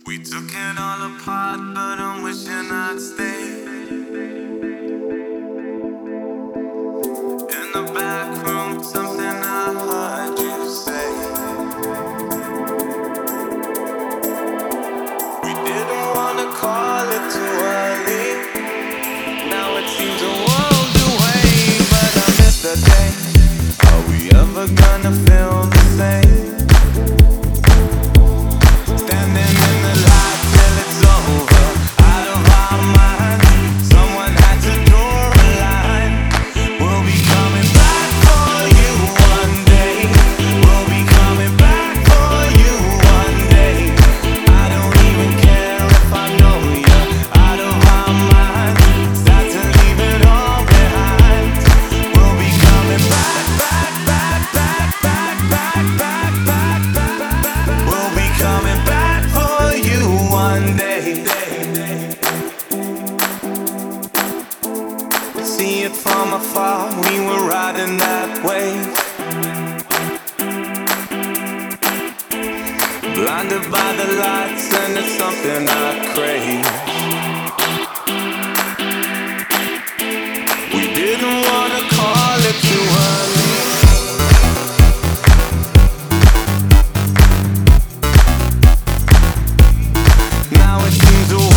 We took it all apart, but I'm wishing I'd stay. In the back room, something I heard you say. We didn't wanna call it too early. Now it seems a world away, but I miss the day. Are we ever gonna feel the same? Standing in the light till it's over, out of our minds. Someone had to draw a line. We'll be coming back for you one day. We'll be coming back for you one day. I don't even care if I know you're out of our minds. Start to leave it all behind. We'll be coming back, back, back, back, back, back, back, back, back, back. We'll be coming back for you one day. See it from afar, we were riding that wave. Blinded by the lights, and it's something I crave. We didn't wanna call it too early. Now it seems a